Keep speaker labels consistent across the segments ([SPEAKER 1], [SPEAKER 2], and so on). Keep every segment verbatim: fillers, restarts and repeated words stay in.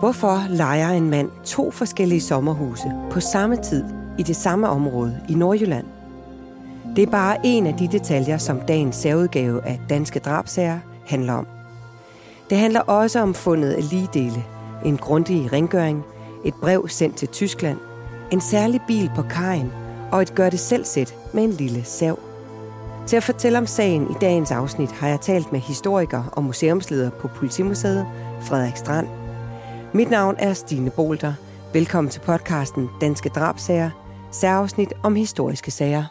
[SPEAKER 1] Hvorfor lejer en mand to forskellige sommerhuse på samme tid i det samme område i Nordjylland? Det er bare en af de detaljer, som dagens særudgave af Danske Drabsager handler om. Det handler også om fundet af ligedele, en grundig rengøring, et brev sendt til Tyskland, en særlig bil på kajen og et gør-det-selv-sæt med en lille sav. Til at fortælle om sagen i dagens afsnit har jeg talt med historiker og museumsleder på Politimuseet, Frederik Strand. Mit navn er Stine Bolter. Velkommen til podcasten Danske Drabsager, særafsnit om historiske sager.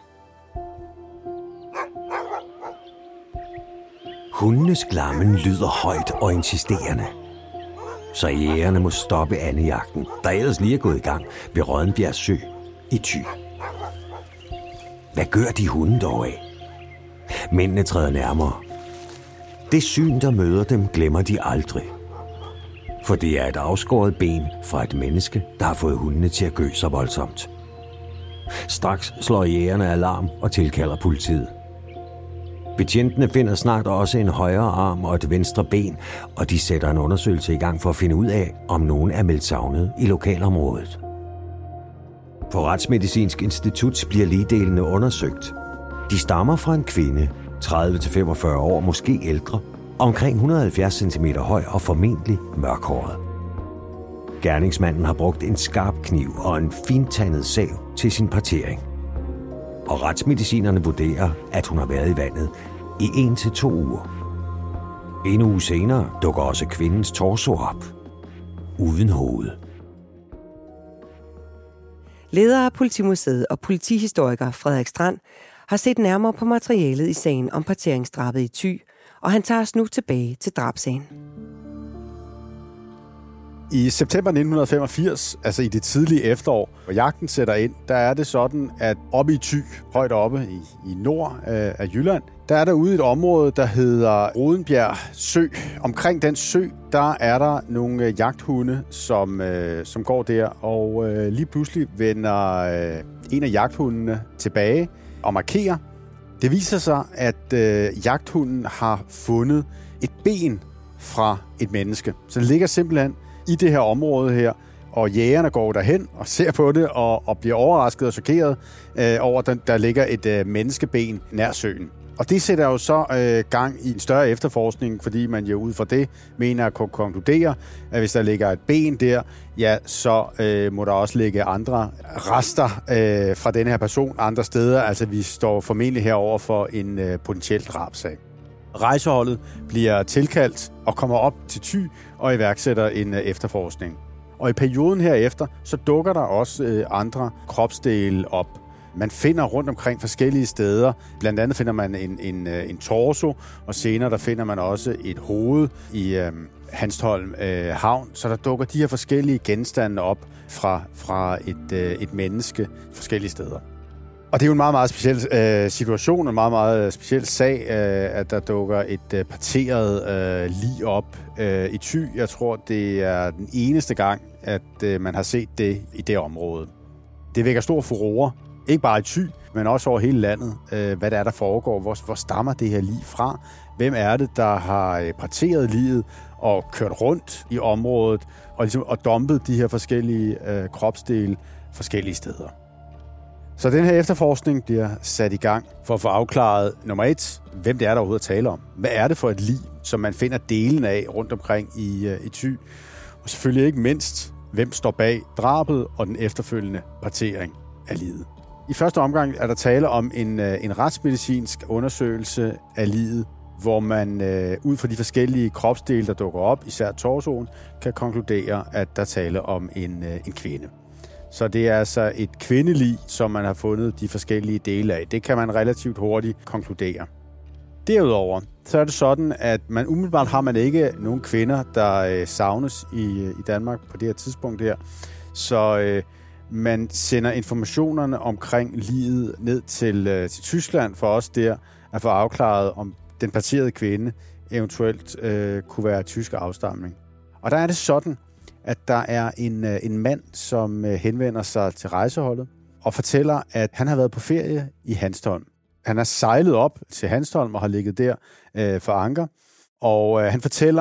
[SPEAKER 2] Hundenes glammen lyder højt og insisterende. Så jægerne må stoppe andejagten, der ellers lige er gået i gang ved Rødenbjerg Sø i Thy. Hvad gør de hunde dog af? Mændene træder nærmere. Det syn, der møder dem, glemmer de aldrig. For det er et afskåret ben fra et menneske, der har fået hundene til at gø så voldsomt. Straks slår jægerne alarm og tilkalder politiet. Betjentene finder snart også en højre arm og et venstre ben, og de sætter en undersøgelse i gang for at finde ud af, om nogen er meldt savnet i lokalområdet. På Retsmedicinsk Institut bliver ligdelene undersøgt. De stammer fra en kvinde, tredive til femogfyrre år, måske ældre, omkring et hundrede og halvfjerds centimeter høj og formentlig mørkhåret. Gerningsmanden har brugt en skarp kniv og en fintandet sav til sin partering. Og retsmedicinerne vurderer, at hun har været i vandet i en til to uger. En uge senere dukker også kvindens torso op, uden hoved.
[SPEAKER 1] Leder af Politimuseet og politihistoriker Frederik Strand har set nærmere på materialet i sagen om parteringsdrabet i Thy, og han tager os nu tilbage til drabsagen.
[SPEAKER 3] I september nitten femogfirs, altså i det tidlige efterår, hvor jagten sætter ind, der er det sådan, at oppe i Thy, højt oppe i, i nord af, af Jylland, der er der ude et område, der hedder Rødenbjerg Sø. Omkring den sø, der er der nogle jagthunde, som, øh, som går der, og øh, lige pludselig vender øh, en af jagthundene tilbage og markerer. Det viser sig, at øh, jagthunden har fundet et ben fra et menneske. Så det ligger simpelthen i det her område her, og jægerne går derhen og ser på det og, og bliver overrasket og chokeret øh, over, at der, der ligger et øh, menneskeben nær søen. Og det sætter jo så øh, gang i en større efterforskning, fordi man jo ud fra det mener at kunne konkludere, at hvis der ligger et ben der, ja, så øh, må der også ligge andre rester øh, fra denne her person andre steder. Altså vi står formentlig herover for en øh, potentiel drabsag. Rejseholdet bliver tilkaldt og kommer op til Thy og iværksætter en øh, efterforskning. Og i perioden herefter, så dukker der også øh, andre kropsdele op. Man finder rundt omkring forskellige steder. Blandt andet finder man en, en, en torso, og senere der finder man også et hoved i øh, Hanstholm øh, havn. Så der dukker de her forskellige genstande op fra, fra et, øh, et menneske forskellige steder. Og det er jo en meget, meget speciel øh, situation, en meget, meget speciel sag, øh, at der dukker et øh, parteret øh, lig op øh, i Thy. Jeg tror, det er den eneste gang, at øh, man har set det i det område. Det vækker stor furore. Ikke bare i Thy, men også over hele landet. Øh, hvad det er, der foregår. Hvor, hvor stammer det her lig fra? Hvem er det, der har parteret liget og kørt rundt i området og, ligesom, og dumpet de her forskellige øh, kropsdele forskellige steder? Så den her efterforskning bliver sat i gang for at få afklaret nummer et, hvem det er, der overhovedet taler om. Hvad er det for et lig, som man finder delen af rundt omkring i, uh, i Thy? Og selvfølgelig ikke mindst, hvem står bag drabet og den efterfølgende partering af liget. I første omgang er der tale om en, uh, en retsmedicinsk undersøgelse af liget, hvor man uh, ud fra de forskellige kropsdele, der dukker op, især torsoen, kan konkludere, at der taler om en, uh, en kvinde. Så det er altså et kvindelig, som man har fundet de forskellige dele af. Det kan man relativt hurtigt konkludere. Derudover så er det sådan, at man umiddelbart har man ikke nogen kvinder, der øh, savnes i, i Danmark på det her tidspunkt her. Så øh, man sender informationerne omkring liget ned til, øh, til Tyskland for os der at få afklaret, om den parterede kvinde eventuelt øh, kunne være tysk afstamning. Og der er det sådan, at der er en, en mand, som henvender sig til rejseholdet og fortæller, at han har været på ferie i Hanstholm. Han er sejlet op til Hanstholm og har ligget der øh, for anker, og øh, han fortæller,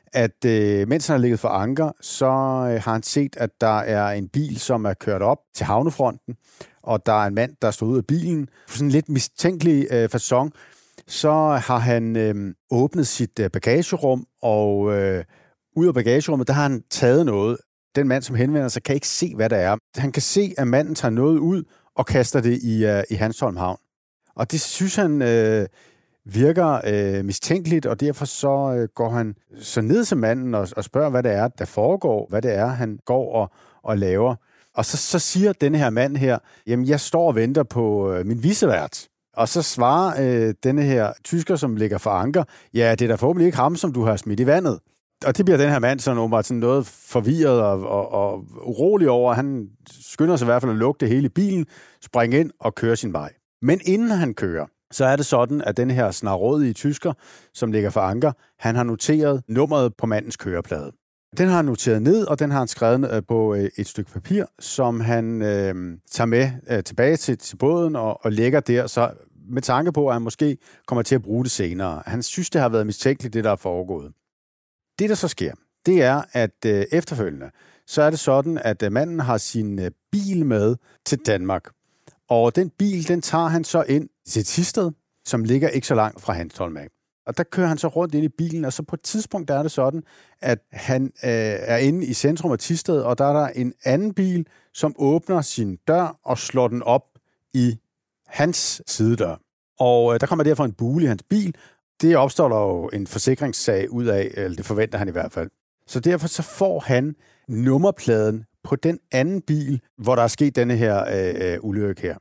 [SPEAKER 3] at øh, mens han har ligget for anker, så øh, har han set, at der er en bil, som er kørt op til havnefronten, og der er en mand, der står ud af bilen. På sådan en lidt mistænkelig øh, facon, så har han øh, åbnet sit øh, bagagerum, og øh, ud af bagagerummet, der har han taget noget. Den mand, som henvender sig, kan ikke se, hvad det er. Han kan se, at manden tager noget ud og kaster det i, uh, i Hanstholm Havn. Og det synes han øh, virker øh, mistænkeligt, og derfor så øh, går han så ned til manden og, og spørger, hvad det er, der foregår, hvad det er, han går og, og laver. Og så, så siger denne her mand her, jamen jeg står og venter på øh, min vicevært. Og så svarer øh, denne her tysker, som ligger for anker, ja, det er da forhåbentlig ikke ham, som du har smidt i vandet. Og det bliver den her mand sådan åbenbart sådan noget forvirret og, og, og urolig over. Han skynder sig i hvert fald at lukke det hele i bilen, springe ind og køre sin vej. Men inden han kører, så er det sådan, at den her snarrådige tysker, som ligger for anker, han har noteret nummeret på mandens køreplade. Den har han noteret ned, og den har han skrevet på et stykke papir, som han øh, tager med øh, tilbage til, til båden og, og lægger der, så med tanke på, at han måske kommer til at bruge det senere. Han synes, det har været mistænkeligt, det der er foregået. Det, der så sker, det er, at øh, efterfølgende, så er det sådan, at øh, manden har sin øh, bil med til Danmark. Og den bil, den tager han så ind til Thisted, som ligger ikke så langt fra Hanstholm af. Og der kører han så rundt ind i bilen, og så på et tidspunkt, der er det sådan, at han øh, er inde i centrum af Thisted, og der er der en anden bil, som åbner sin dør og slår den op i hans sidedør. Og øh, der kommer derfor en bule i hans bil. Det opstår der jo en forsikringssag ud af, eller det forventer han i hvert fald. Så derfor så får han nummerpladen på den anden bil, hvor der er sket denne her øh, ulykke her.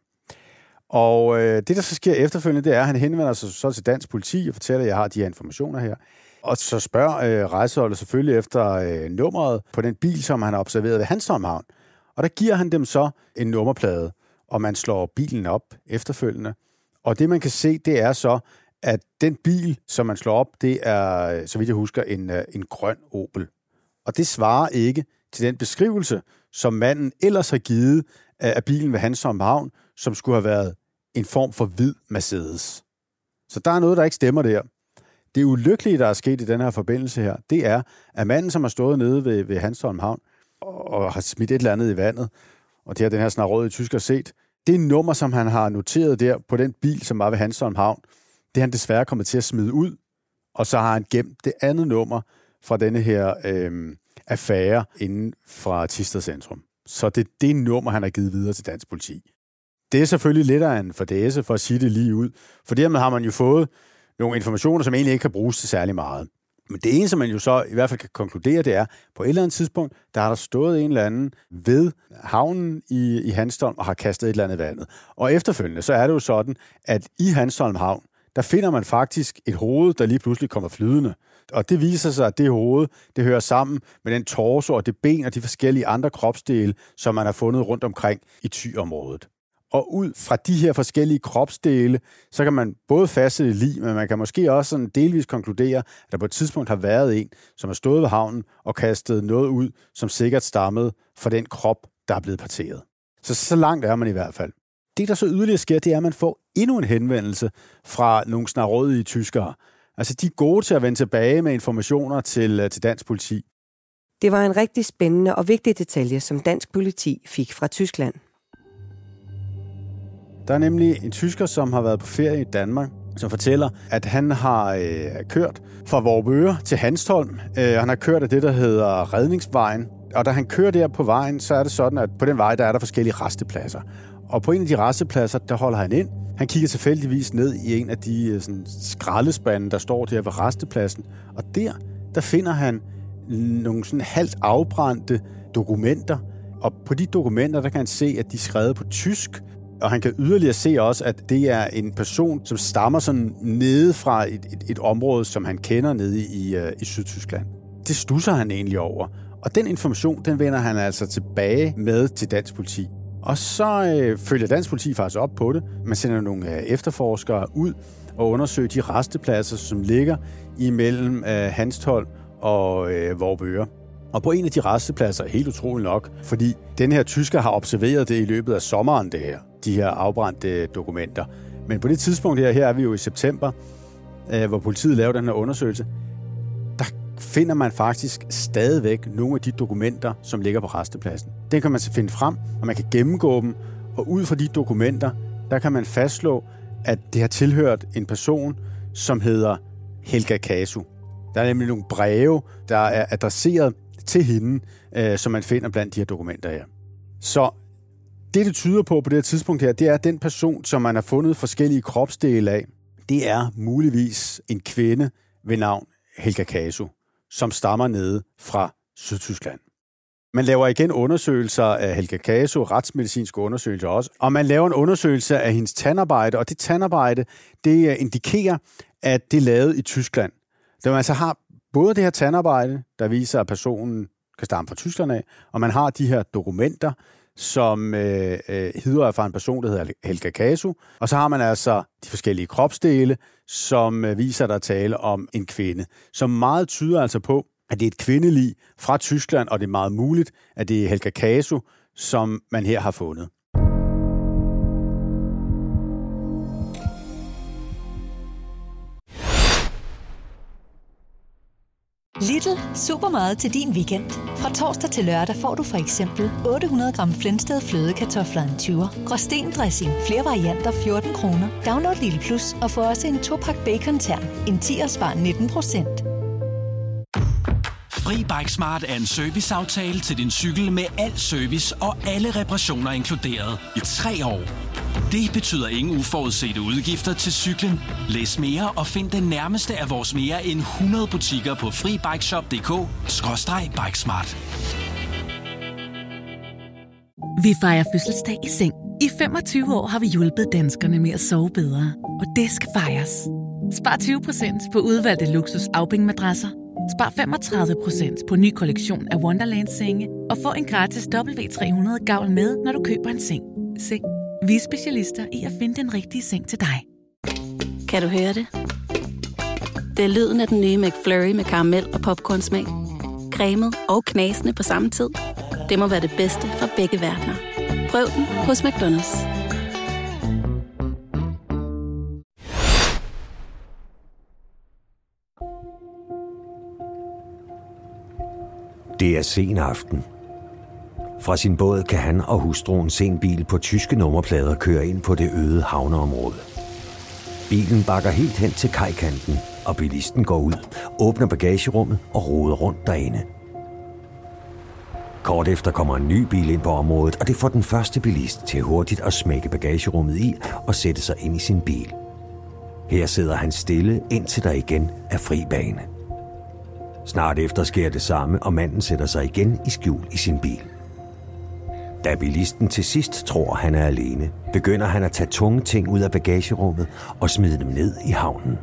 [SPEAKER 3] Og øh, det, der så sker efterfølgende, det er, at han henvender sig så til dansk politi og fortæller, at jeg har de her informationer her. Og så spørger øh, rejseholdet selvfølgelig efter øh, nummeret på den bil, som han har observeret ved Hanstholm Havn. Og der giver han dem så en nummerplade, og man slår bilen op efterfølgende. Og det, man kan se, det er så, at den bil, som man slår op, det er, så vidt jeg husker, en, en grøn Opel. Og det svarer ikke til den beskrivelse, som manden ellers har givet af bilen ved Hanstholm Havn, som skulle have været en form for hvid Mercedes. Så der er noget, der ikke stemmer der. Det ulykkelige, der er sket i den her forbindelse her, det er, at manden, som har stået nede ved, ved Hanstholm Havn og har smidt et eller andet i vandet, og det har den her snarrådige tysker set, det nummer, som han har noteret der på den bil, som var ved Hanstholm Havn, det er han desværre kommet til at smide ud, og så har han gemt det andet nummer fra denne her øh, affære inden fra Thisted Centrum. Så det er det nummer, han har givet videre til dansk politi. Det er selvfølgelig lidt af en fordæse, for at sige det lige ud, for dermed har man jo fået nogle informationer, som egentlig ikke kan bruges til særlig meget. Men det eneste, man jo så i hvert fald kan konkludere, det er, på et eller andet tidspunkt, der har der stået en eller anden ved havnen i, i Hanstholm og har kastet et eller andet vandet. Og efterfølgende, så er det jo sådan, at i Hanstholm Havn, der finder man faktisk et hoved, der lige pludselig kommer flydende. Og det viser sig, at det hoved, det hører sammen med den torso og det ben og de forskellige andre kropsdele, som man har fundet rundt omkring i Thy-området. Og ud fra de her forskellige kropsdele, så kan man både fastsætte lig, men man kan måske også sådan delvis konkludere, at der på et tidspunkt har været en, som har stået ved havnen og kastet noget ud, som sikkert stammede fra den krop, der er blevet parteret. Så så langt er man i hvert fald. Det, der så yderligere sker, det er, at man får endnu en henvendelse fra nogle snarrådige tyskere. Altså, de er gode til at vende tilbage med informationer til, til dansk politi.
[SPEAKER 1] Det var en rigtig spændende og vigtig detalje, som dansk politi fik fra Tyskland.
[SPEAKER 3] Der er nemlig en tysker, som har været på ferie i Danmark, som fortæller, at han har øh, kørt fra Vorupør til Hanstholm. Øh, han har kørt af det, der hedder Redningsvejen. Og da han kører der på vejen, så er det sådan, at på den vej, der er der forskellige rastepladser. Og på en af de rastepladser, der holder han ind. Han kigger tilfældigvis ned i en af de sådan, skraldespande, der står der ved rastepladsen. Og der, der finder han nogle sådan halvt afbrændte dokumenter. Og på de dokumenter, der kan han se, at de er skrevet på tysk. Og han kan yderligere se også, at det er en person, som stammer sådan nede fra et, et, et område, som han kender nede i, uh, i Sydtyskland. Det stusser han egentlig over. Og den information, den vender han altså tilbage med til dansk politi. Og så øh, følger dansk politi faktisk op på det. Man sender nogle øh, efterforskere ud og undersøger de rastepladser, som ligger imellem øh, Hanstholm og øh, Vorupør. Og på en af de rastepladser, helt utroligt nok, fordi den her tysker har observeret det i løbet af sommeren, det her, de her afbrændte dokumenter. Men på det tidspunkt her, her er vi jo i september, øh, hvor politiet laver den her undersøgelse, der finder man faktisk stadigvæk nogle af de dokumenter, som ligger på rastepladsen. Den kan man så finde frem, og man kan gennemgå dem, og ud fra de dokumenter, der kan man fastslå, at det har tilhørt en person, som hedder Helga Casu. Der er nemlig nogle breve, der er adresseret til hende, øh, som man finder blandt de her dokumenter her. Så det, det tyder på på det her tidspunkt her, det er, at den person, som man har fundet forskellige kropsdele af, det er muligvis en kvinde ved navn Helga Casu, som stammer nede fra Sydtyskland. Man laver igen undersøgelser af Helga Casu, retsmedicinske undersøgelser også, og man laver en undersøgelse af hendes tandarbejde, og det tandarbejde, det indikerer, at det er lavet i Tyskland. Der man altså har både det her tandarbejde, der viser, at personen kan stamme fra Tyskland af, og man har de her dokumenter, som øh, øh, hedder fra en person, der hedder Helga Casu, og så har man altså de forskellige kropsdele, som øh, viser, at der er tale om en kvinde, som meget tyder altså på, at det er et kvindelig fra Tyskland, og det er meget muligt, at det er Helga Casu, som man her har fundet.
[SPEAKER 4] Lidl. Super meget til din weekend. Fra torsdag til lørdag får du for eksempel otte hundrede gram Flensted flødekartofler en tyver, Gråsten dressing, flere varianter fjorten kroner. Download Lidl Plus og få også en to-pakke bacon-tern. En tier spar nitten procent.
[SPEAKER 5] Fri Bike Smart er en serviceaftale til din cykel med al service og alle reparationer inkluderet i tre år. Det betyder ingen uforudsete udgifter til cyklen. Læs mere og find den nærmeste af vores mere end hundrede butikker på FriBikeShop punktum d k skråstreg bikesmart.
[SPEAKER 6] Vi fejrer fødselsdag i seng. I femogtyve år har vi hjulpet danskerne med at sove bedre. Og det skal fejres. Spar tyve procent på udvalgte luksus afbængmadrasser. Spar femogtredive procent på ny kollektion af Wonderland-senge. Og få en gratis W tre hundrede gavl med, når du køber en seng. Seng. Vi er specialister i at finde den rigtige seng til dig.
[SPEAKER 7] Kan du høre det? Det er lyden af den nye McFlurry med karamel og popcornsmag. Cremet og knasende på samme tid. Det må være det bedste fra begge verdener. Prøv den hos McDonald's.
[SPEAKER 2] Det er sen aften. Fra sin båd kan han og hustruen se en bil på tyske nummerplader køre ind på det øde havneområde. Bilen bakker helt hen til kajkanten, og bilisten går ud, åbner bagagerummet og roder rundt derinde. Kort efter kommer en ny bil ind på området, og det får den første bilist til hurtigt at smække bagagerummet i og sætte sig ind i sin bil. Her sidder han stille, indtil der igen er fri bane. Snart efter sker det samme, og manden sætter sig igen i skjul i sin bil. Da bilisten til sidst tror, han er alene, begynder han at tage tunge ting ud af bagagerummet og smide dem ned i havnen.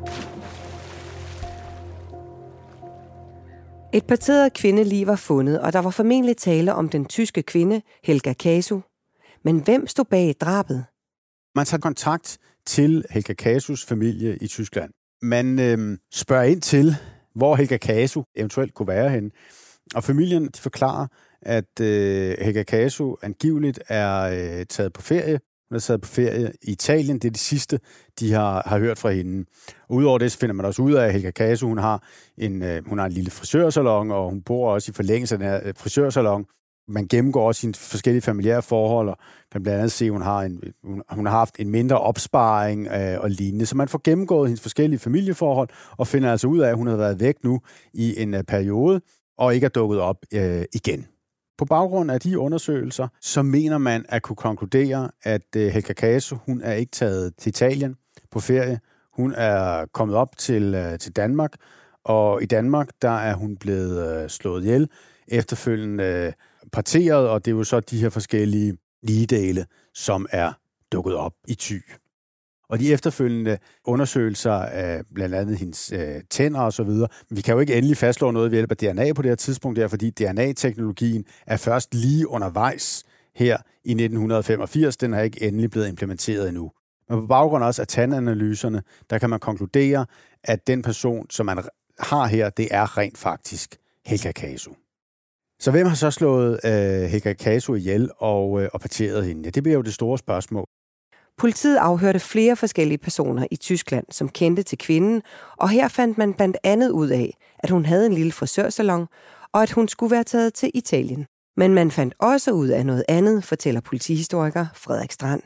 [SPEAKER 1] Et parteret kvindelig var fundet, og der var formentlig tale om den tyske kvinde Helga Casu. Men hvem stod bag drabet?
[SPEAKER 3] Man tager kontakt til Helga Casus familie i Tyskland. Man øh, spørger ind til, hvor Helga Casu eventuelt kunne være henne. Og familien de forklarer, at øh, Helga Casu angiveligt er øh, taget på ferie. Hun er taget på ferie i Italien. Det er det sidste, de har, har hørt fra hende. Og udover det, så finder man også ud af, at Helga Casu, hun har en, øh, hun har en lille frisørsalon, og hun bor også i forlængelse af den her øh, frisørsalon. Man gennemgår også sine forskellige familiære forhold, og kan blandt andet se, at hun har, en, hun, hun har haft en mindre opsparing øh, og lignende. Så man får gennemgået hendes forskellige familieforhold, og finder altså ud af, at hun har været væk nu i en øh, periode, og ikke er dukket op øh, igen. På baggrund af de undersøgelser, så mener man at kunne konkludere, at øh, Helga Casu, hun er ikke taget til Italien på ferie. Hun er kommet op til, øh, til Danmark, og i Danmark, der er hun blevet øh, slået ihjel, efterfølgende øh, parteret, og det er jo så de her forskellige ligedele, som er dukket op i Thy. Og de efterfølgende undersøgelser af blandt andet hendes øh, tænder og så videre. Vi kan jo ikke endelig fastslå noget ved hjælp af D N A på det her tidspunkt, der, fordi D N A-teknologien er først lige undervejs her i nitten femogfirs. Den er ikke endelig blevet implementeret endnu. Men på baggrund også af tandanalyserne, der kan man konkludere, at den person, som man har her, det er rent faktisk Helga Casu. Så hvem har så slået øh, Helga Casu ihjel og, øh, og parteret hende? Ja, det bliver jo det store spørgsmål.
[SPEAKER 1] Politiet afhørte flere forskellige personer i Tyskland, som kendte til kvinden, og her fandt man blandt andet ud af, at hun havde en lille frisørsalon, og at hun skulle være taget til Italien. Men man fandt også ud af noget andet, fortæller politihistoriker Frederik Strand.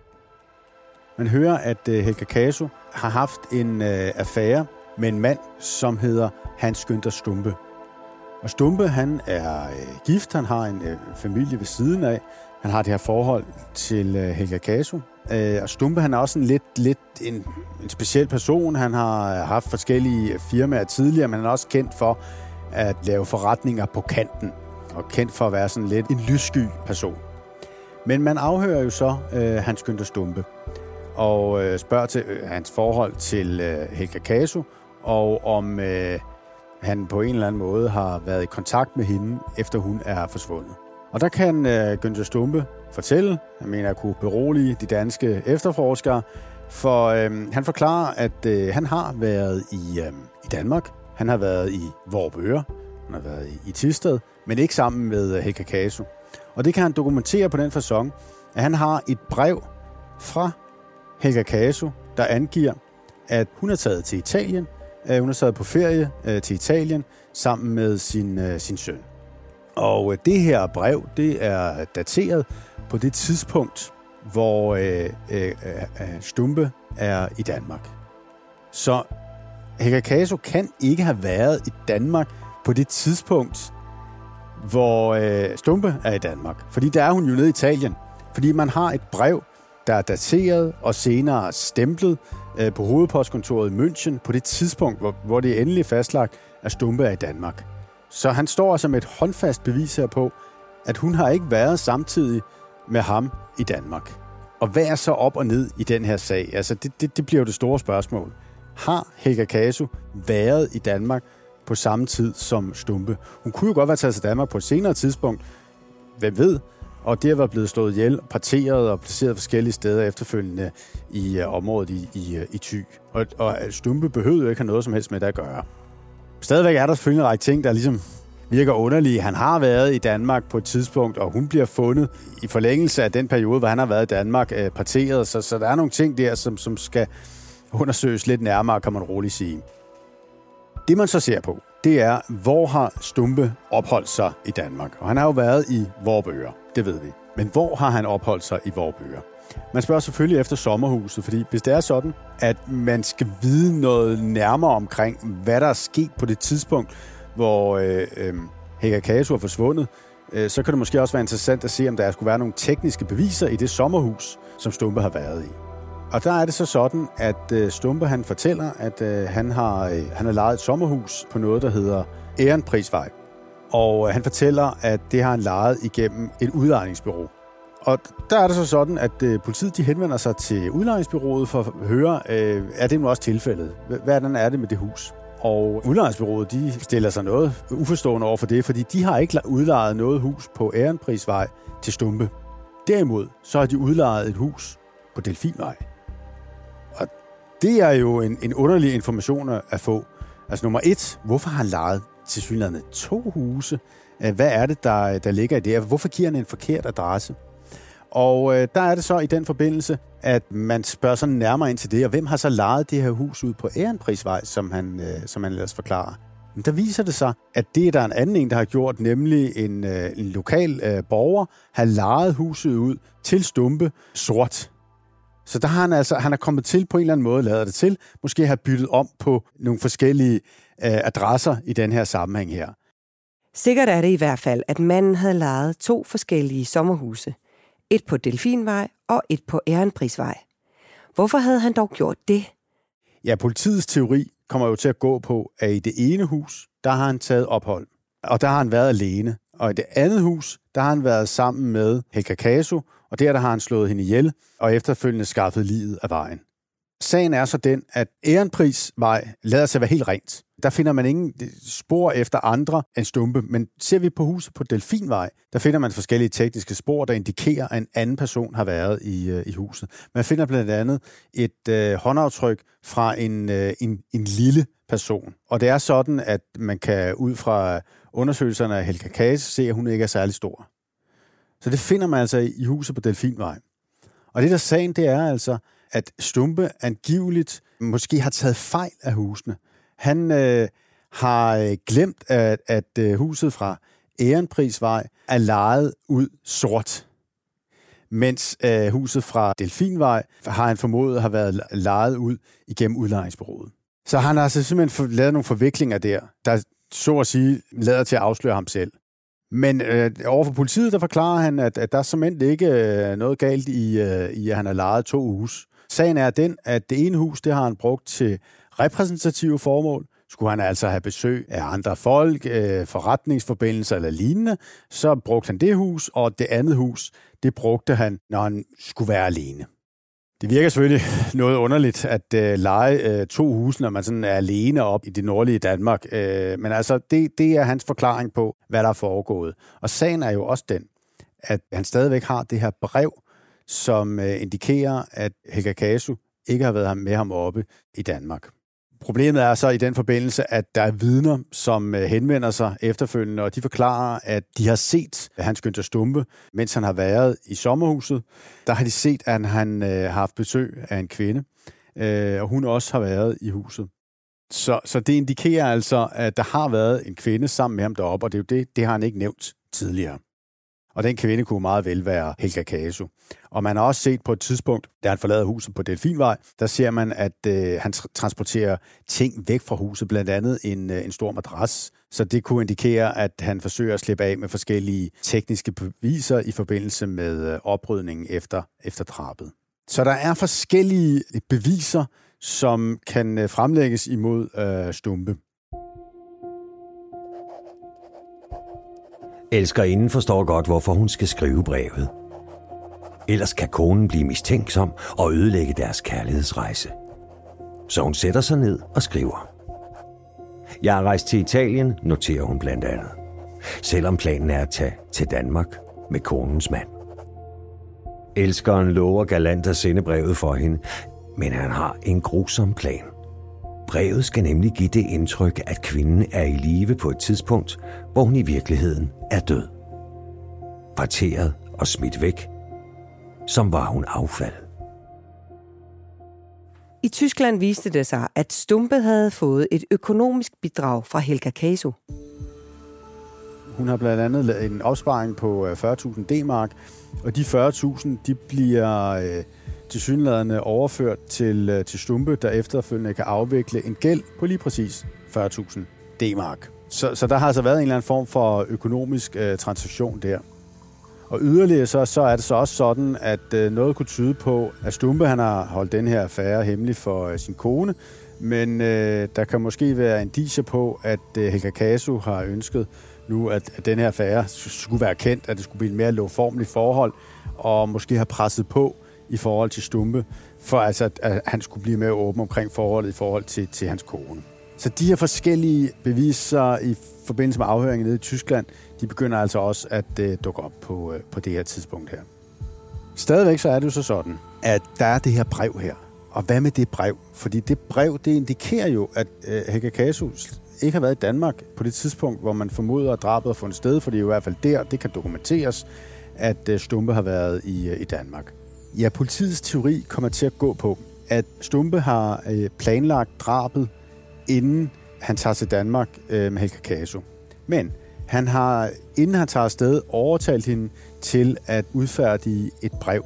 [SPEAKER 3] Man hører, at Helga Casu har haft en øh, affære med en mand, som hedder Hans Günther Stumpe. Og Stumpe, han er øh, gift, han har en øh, familie ved siden af. Han har det her forhold til øh, Helga Casu. Øh, og Stumpe, han er også en lidt, lidt en, en speciel person. Han har haft forskellige firmaer tidligere, men han er også kendt for at lave forretninger på kanten. Og kendt for at være sådan lidt en lyssky person. Men man afhører jo så øh, Hans Günther Stumpe og øh, spørger til øh, hans forhold til øh, Helga Casu, og om øh, han på en eller anden måde har været i kontakt med hende, efter hun er forsvundet. Og der kan øh, Günther Stumpe fortælle, jeg mener at kunne berolige de danske efterforskere, for øh, han forklarer, at øh, han har været i, øh, i Danmark, han har været i Vorupør, han har været i, i Thisted, men ikke sammen med øh, Helga Casu. Og det kan han dokumentere på den facon, at han har et brev fra Helga Casu, der angiver, at hun er taget til Italien. Hun er taget på ferie til Italien sammen med sin, sin søn. Og det her brev, det er dateret på det tidspunkt, hvor øh, øh, Stumpe er i Danmark. Så Helga Casu kan ikke have været i Danmark på det tidspunkt, hvor øh, Stumpe er i Danmark. Fordi der er hun jo nede i Italien. Fordi man har et brev, der er dateret og senere stemplet øh, på hovedpostkontoret i München på det tidspunkt, hvor, hvor det er endelig fastlagt, at Stumpe er i Danmark. Så han står som et håndfast bevis her på, at hun har ikke været samtidig med ham i Danmark. Og hvad er så op og ned i den her sag? Altså, det, det, det bliver jo det store spørgsmål. Har Helga Casu været i Danmark på samme tid som Stumpe? Hun kunne jo godt være taget til Danmark på et senere tidspunkt. Hvem ved? Og det var blevet slået ihjel, parteret og placeret forskellige steder efterfølgende i uh, området i, i, uh, i Thy. Og, og Stumpe behøvede jo ikke have noget som helst med det at gøre. Stadigvæk er der selvfølgelig en række ting, der ligesom virker underlige. Han har været i Danmark på et tidspunkt, og hun bliver fundet i forlængelse af den periode, hvor han har været i Danmark, uh, parteret. Så, så der er nogle ting der, som, som skal undersøges lidt nærmere, kan man roligt sige. Det man så ser på, det er, hvor har Stumpe opholdt sig i Danmark? Og han har jo været i Vorupør, det ved vi. Men hvor har han opholdt sig i Vorupør? Man spørger selvfølgelig efter sommerhuset, fordi hvis det er sådan, at man skal vide noget nærmere omkring, hvad der er sket på det tidspunkt, hvor øh, øh, Helga Casu er forsvundet, øh, så kan det måske også være interessant at se, om der skulle være nogle tekniske beviser i det sommerhus, som Stumpe har været i. Og der er det så sådan, at øh, Stumpe han fortæller, at øh, han har øh, han har lejet et sommerhus på noget, der hedder Ehrenprisvej. Og øh, han fortæller, at det har han lejet igennem et udlejningsbureau. Og der er det så sådan, at øh, politiet de henvender sig til udlejningsbureauet for at høre, øh, er det nu også tilfældet? Hvordan er det med det hus? Og udlejningsbureauet de stiller sig noget uforstående over for det, fordi de har ikke udlejet noget hus på Ehrenprisvej til Stumpe. Derimod så har de udlejet et hus på Delfinvej. Og det er jo en, en underlig information at få. Altså nummer et, hvorfor har han lejet tilsyneladende to huse? Hvad er det, der, der ligger i det? Hvorfor giver han en forkert adresse? Og øh, der er det så i den forbindelse, at man spørger sådan nærmere ind til det, og hvem har så lejet det her hus ud på Ehrenprisvej, som han, øh, som han ellers forklarer. Men der viser det sig, at det er der en anden en, der har gjort, nemlig en, øh, en lokal øh, borger, har lejet huset ud til Stumpe sort. Så der har han altså, han er kommet til på en eller anden måde, lader det til, måske har byttet om på nogle forskellige øh, adresser i den her sammenhæng her.
[SPEAKER 1] Sikkert er det i hvert fald, at manden havde lejet to forskellige sommerhuse. Et på Delfinvej og et på Ehrenprisvej. Hvorfor havde han dog gjort det?
[SPEAKER 3] Ja, politiets teori kommer jo til at gå på, at i det ene hus, der har han taget ophold. Og der har han været alene. Og i det andet hus, der har han været sammen med Helga Casu, og der, der har han slået hende ihjel, og efterfølgende skaffet livet af vejen. Sagen er så den, at Ehrenprisvej lader sig være helt rent. Der finder man ingen spor efter andre end Stumpe, men ser vi på huset på Delfinvej, der finder man forskellige tekniske spor, der indikerer, at en anden person har været i, øh, i huset. Man finder blandt andet et øh, håndaftryk fra en, øh, en, en lille person. Og det er sådan, at man kan ud fra undersøgelserne af Helga Casu se, at hun ikke er særlig stor. Så det finder man altså i huset på Delfinvej. Og det der sagen, det er altså, at Stumpe angiveligt måske har taget fejl af husene. Han øh, har glemt, at, at øh, huset fra Ehrenprisvej er lejet ud sort. Mens øh, huset fra Delfinvej har han formodet har været lejet ud igennem udlejningsbureauet. Så han har altså simpelthen lavet nogle forviklinger der, der så at sige lader til at afsløre ham selv. Men øh, overfor politiet, der forklarer han, at, at der er simpelthen ikke øh, noget galt i, øh, i, at han har lejet to hus. Sagen er den, at det ene hus, det har han brugt til repræsentative formål. Skulle han altså have besøg af andre folk, øh, forretningsforbindelser eller lignende, så brugte han det hus, og det andet hus, det brugte han, når han skulle være alene. Det virker selvfølgelig noget underligt at øh, lege øh, to huse, når man sådan er alene op i det nordlige Danmark. Øh, men altså, det, det er hans forklaring på, hvad der er foregået. Og sagen er jo også den, at han stadigvæk har det her brev, som øh, indikerer, at Helga Casu ikke har været med ham oppe i Danmark. Problemet er så i den forbindelse, at der er vidner, som henvender sig efterfølgende, og de forklarer, at de har set Hans Günther Stumpe, mens han har været i sommerhuset. Der har de set, at han har haft besøg af en kvinde, og hun også har været i huset. Så, så det indikerer altså, at der har været en kvinde sammen med ham deroppe, og det er jo det, det har han ikke nævnt tidligere. Og den kvinde kunne meget vel være Helga Casu. Og man har også set på et tidspunkt, da han forlader huset på Delfinvej, der ser man, at øh, han transporterer ting væk fra huset, blandt andet en, øh, en stor madras. Så det kunne indikere, at han forsøger at slippe af med forskellige tekniske beviser i forbindelse med øh, oprydningen efter, efter drabet. Så der er forskellige beviser, som kan øh, fremlægges imod øh, Stumpe.
[SPEAKER 2] Elskerinden forstår godt, hvorfor hun skal skrive brevet. Ellers kan konen blive mistænksom og ødelægge deres kærlighedsrejse. Så hun sætter sig ned og skriver. Jeg er rejst til Italien, noterer hun blandt andet. Selvom planen er at tage til Danmark med konens mand. Elskeren lover galant at sende brevet for hende, men han har en grusom plan. Brevet skal nemlig give det indtryk, at kvinden er i live på et tidspunkt, hvor hun i virkeligheden er død. Parteret og smidt væk, som var hun affald.
[SPEAKER 1] I Tyskland viste det sig, at Stumpe havde fået et økonomisk bidrag fra Helga Casu.
[SPEAKER 3] Hun har blandt andet lavet en opsparing på fyrre tusind D-mark, og de fyrre tusind de bliver øh, tilsyneladende overført til, øh, til Stumpe, der efterfølgende kan afvikle en gæld på lige præcis fyrre tusind D-mark. Så, så der har altså været en eller anden form for økonomisk øh, transaktion der. Og yderligere så, så er det så også sådan, at øh, noget kunne tyde på, at Stumpe han har holdt den her affære hemmelig for øh, sin kone, men øh, der kan måske være indicier på, at øh, Helga Casu har ønsket nu, at, at den her affære skulle være kendt, at det skulle blive et mere lovformeligt forhold, og måske have presset på i forhold til Stumpe, for altså, at, at han skulle blive mere åben omkring forholdet i forhold til, til hans kone. Så de her forskellige beviser i forbindelse med afhøringen nede i Tyskland, de begynder altså også at øh, dukke op på, øh, på det her tidspunkt her. Stadigvæk så er det jo så sådan, at der er det her brev her. Og hvad med det brev? Fordi det brev, det indikerer jo, at øh, Helga Casu ikke har været i Danmark på det tidspunkt, hvor man formoder, at drabet har fundet sted, for det er jo i hvert fald der, det kan dokumenteres, at øh, Stumpe har været i, øh, i Danmark. Ja, politiets teori kommer til at gå på, at Stumpe har øh, planlagt drabet, inden han tager til Danmark øh, med Helga Casu. Men han har, inden han tager afsted, overtalt hende til at udfærdige et brev.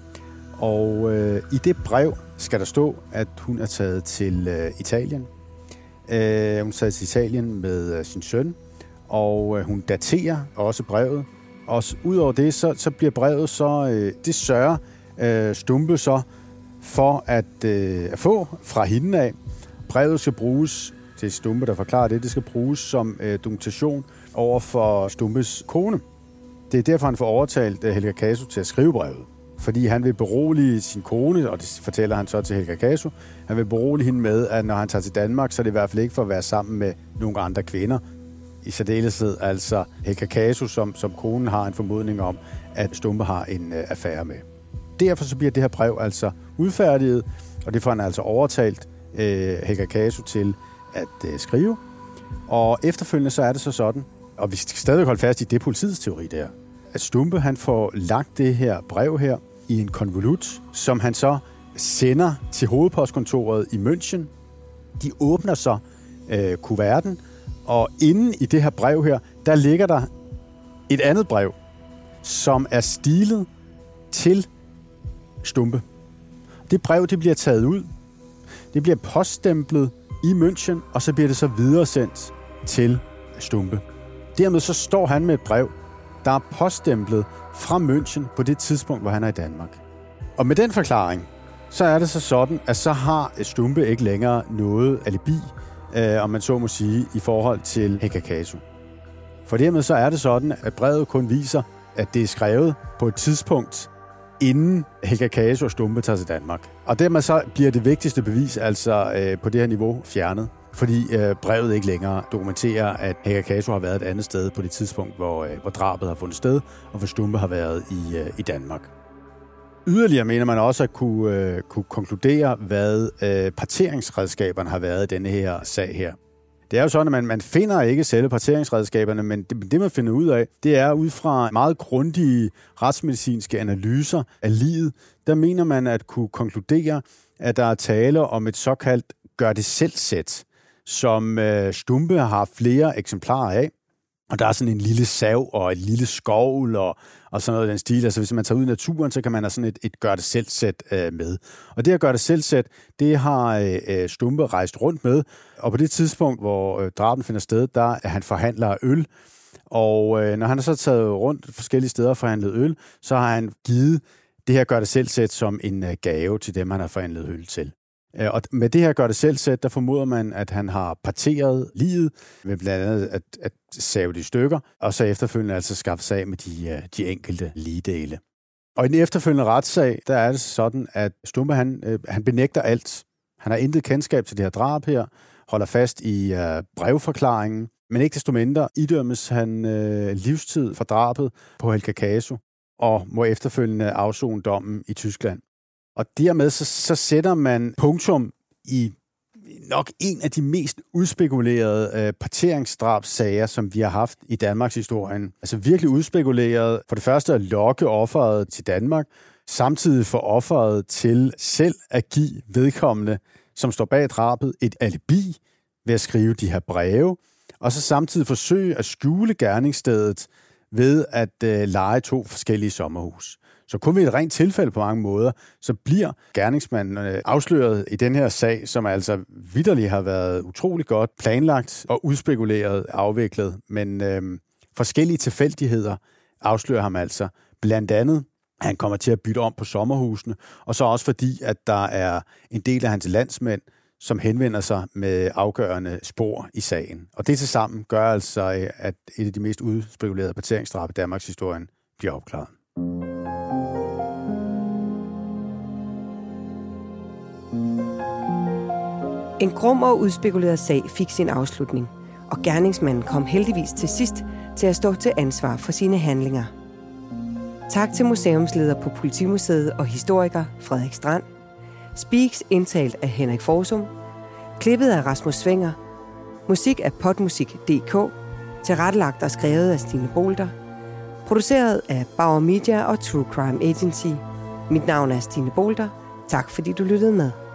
[SPEAKER 3] Og øh, i det brev skal der stå, at hun er taget til øh, Italien. Øh, hun er taget til Italien med øh, sin søn, og øh, hun daterer også brevet. Og udover det, så, så bliver brevet så, øh, det sørger øh, Stumpe så for at, øh, at få fra hende af. Brevet skal bruges til Stumpe, der forklarer det. Det skal bruges som øh, dokumentation over for Stumpes kone. Det er derfor, han får overtalt øh, Helga Casu til at skrive brevet. Fordi han vil berolige sin kone, og det fortæller han så til Helga Casu. Han vil berolige hende med, at når han tager til Danmark, så er det i hvert fald ikke for at være sammen med nogle andre kvinder. I særdeleshed altså Helga Casu, som, som konen har en formodning om, at Stumpe har en øh, affære med. Derfor så bliver det her brev altså udfærdiget, og det får han altså overtalt øh, Helga Casu til at øh, skrive. Og efterfølgende så er det så sådan, og vi skal stadig holde fast i det politiets teori der, at Stumpe han får lagt det her brev her i en konvolut, som han så sender til hovedpostkontoret i München. De åbner så øh, kuverten, og inde i det her brev her, der ligger der et andet brev, som er stilet til Stumpe. Det brev, det bliver taget ud. Det bliver poststemplet i München, og så bliver det så videresendt til Stumpe. Dermed så står han med et brev, der er poststemplet fra München på det tidspunkt, hvor han er i Danmark. Og med den forklaring, så er det så sådan, at så har Stumpe ikke længere noget alibi, øh, om man så må sige, i forhold til Helga Casu. For dermed så er det sådan, at brevet kun viser, at det er skrevet på et tidspunkt, inden Helga Casu og Stumpe tager til Danmark. Og dermed så bliver det vigtigste bevis altså øh, på det her niveau fjernet, fordi øh, brevet ikke længere dokumenterer, at Helga Casu har været et andet sted på det tidspunkt, hvor, øh, hvor drabet har fundet sted, og hvor Stumpe har været i, øh, i Danmark. Yderligere mener man også at kunne, øh, kunne konkludere, hvad øh, parteringsredskaberne har været i denne her sag her. Det er jo sådan, at man, man finder ikke selve parteringsredskaberne, men det, det, man finder ud af, det er ud fra meget grundige retsmedicinske analyser af livet, der mener man at kunne konkludere, at der er tale om et såkaldt gør-det-selv-sæt, som øh, Stumpe har flere eksemplarer af. Og der er sådan en lille sav og et lille skovl og, og sådan noget af den stil. Altså hvis man tager ud i naturen, så kan man have sådan et, et gør-det-selv-sæt øh, med. Og det her gør-det-selv-sæt, det har øh, Stumpe rejst rundt med. Og på det tidspunkt, hvor øh, draben finder sted, der er han forhandler af øl. Og øh, når han har så taget rundt forskellige steder og forhandlet øl, så har han givet det her gør-det-selv-sæt som en øh, gave til dem, han har forhandlet øl til. Og med det her gør-det-selv-sæt, der formoder man, at han har parteret liget ved blandt andet at, at save de stykker, og så efterfølgende altså skaffe sig af med de, de enkelte ligedele. Og i den efterfølgende retssag, der er det sådan, at Stumpe, han, han benægter alt. Han har intet kendskab til det her drab her, holder fast i uh, brevforklaringen, men ikke desto mindre idømmes han uh, livstid for drabet på Helga Casu, og må efterfølgende afsone dommen i Tyskland. Og dermed så, så sætter man punktum i nok en af de mest udspekulerede øh, parteringsdrabssager, som vi har haft i Danmarks historien. Altså virkelig udspekuleret for det første at lokke offeret til Danmark, samtidig for offeret til selv at give vedkommende, som står bag drabet, et alibi ved at skrive de her breve, og så samtidig forsøge at skjule gerningsstedet ved at øh, leje to forskellige sommerhus. Så kun ved et rent tilfælde på mange måder, så bliver gerningsmanden afsløret i den her sag, som altså vitterligt har været utrolig godt planlagt og udspekuleret afviklet. Men øhm, forskellige tilfældigheder afslører ham altså. Blandt andet, at han kommer til at bytte om på sommerhusene, og så også fordi, at der er en del af hans landsmænd, som henvender sig med afgørende spor i sagen. Og det tilsammen gør altså, at et af de mest udspekulerede parteringsdrab i Danmarks historien bliver opklaret.
[SPEAKER 1] En grum og udspekuleret sag fik sin afslutning, og gerningsmanden kom heldigvis til sidst til at stå til ansvar for sine handlinger. Tak til museumsleder på Politimuseet og historiker Frederik Strand. Speaks indtalt af Henrik Forsum. Klippet af Rasmus Svinger. Musik af podmusik punktum d k. Tilrettelagt og skrevet af Stine Bolter. Produceret af Bauer Media og True Crime Agency. Mit navn er Stine Bolter. Tak fordi du lyttede med.